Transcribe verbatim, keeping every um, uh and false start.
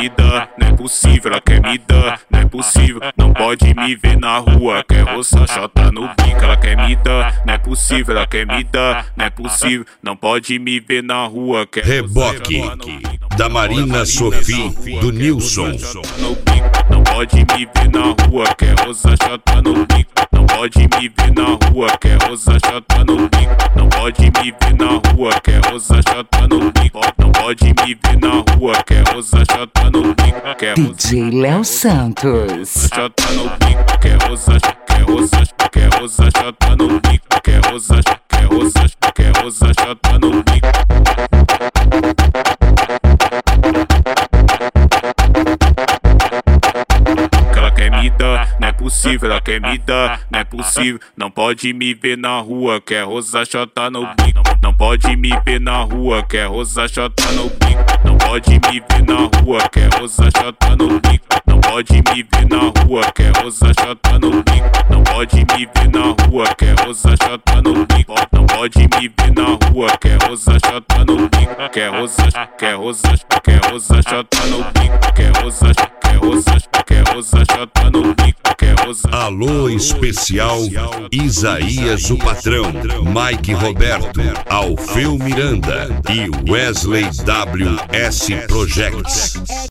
me dar, não é possível, ela quer me dar, não é possível, não pode me ver na rua, quer roçar chota no bico, ela quer me dar, não é possível, ela quer me dar, não é possível, não pode me ver na rua, quer Reboque da Marina Sofia do Nilson. Não pode me ver na rua, quer roçar chota no bico, não pode me ver na rua, quer roçar chota no bico, não pode me ver na rua, quer roçar chota no bico, não pode me ver na rua, quer roçar chota no bico, quer D J Léo Santos. chota no bico, quer roçar, quer roçar, quer roçar chota no bico, quer roçar, quer roçar, quer roçar chota no bico. Não é possível, ela quer me dar, não é possível, não pode me ver na rua, quer roçar chota no bico, não pode me ver na rua, quer roçar chota no bico, não pode me ver na rua, quer roçar chota no bico, não pode me ver na rua, quer roçar chota no bico, não pode me ver na rua, quer roçar chota no bico, não pode me ver na rua, quer roçar chota no bico, quer roçar, quer roçar, quer roçar chota no bico, quer roçar, quer roçar, quer roçar chota no bico. Alô especial Isaías o Patrão, Mike Roberto, Alfeu Miranda e Wesley W S Projects.